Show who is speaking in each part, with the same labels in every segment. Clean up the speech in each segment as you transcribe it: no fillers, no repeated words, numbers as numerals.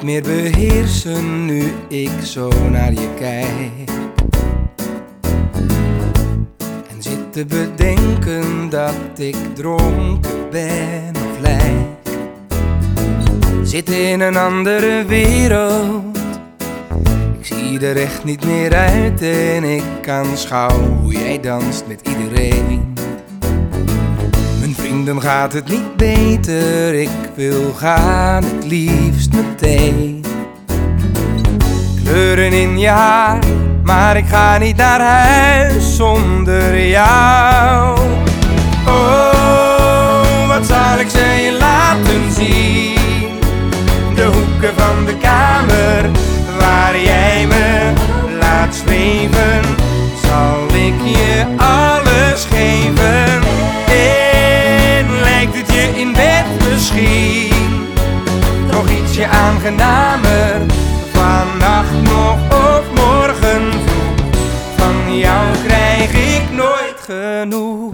Speaker 1: meer beheersen nu ik zo naar je kijk. En zit te bedenken dat ik dronken ben of lijk. Zit in een andere wereld, ik zie er echt niet meer uit en ik aanschouw hoe jij danst met iedereen. Mijn vrienden gaat het niet beter, ik wil gaan het liefst meteen. Kleuren in je haar, maar ik ga niet naar huis zonder jou. Oh, wat zal ik ze je laten zien? De hoeken van de kamer waar jij me laat zweven, zal ik je alles geven. En lijkt het je in bed misschien toch ietsje aangenamer? Vannacht nog of morgen vroeg, van jou krijg ik nooit genoeg.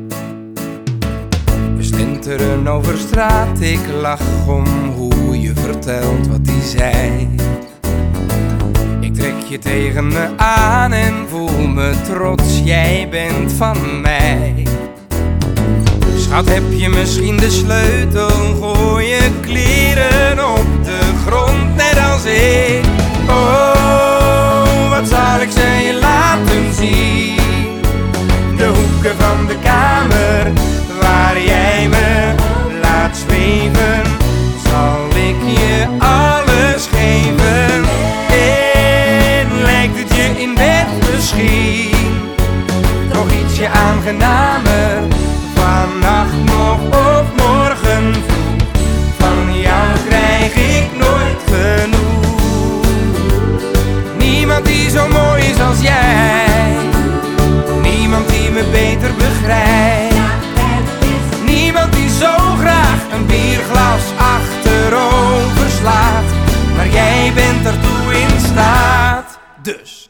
Speaker 1: We slenteren over straat, ik lach om hoe je vertelt wat hij zei. Ik trek je tegen me aan en voel me trots, jij bent van mij. Schat, heb je misschien de sleutel? Gooi je kleren op de grond, net als ik. Oh, wat zal ik ze je laten zien? De hoeken van de kamer waar jij me laat zweven, zal ik je alles geven. En lijkt het je in bed misschien toch ietsje aangenamer? Vannacht nog of morgen vroeg, van jou krijg ik nooit genoeg. Niemand die zo mooi is als jij, niemand die me beter begrijpt. Niemand die zo graag een bierglas achterover slaat, maar jij bent ertoe in staat. Dus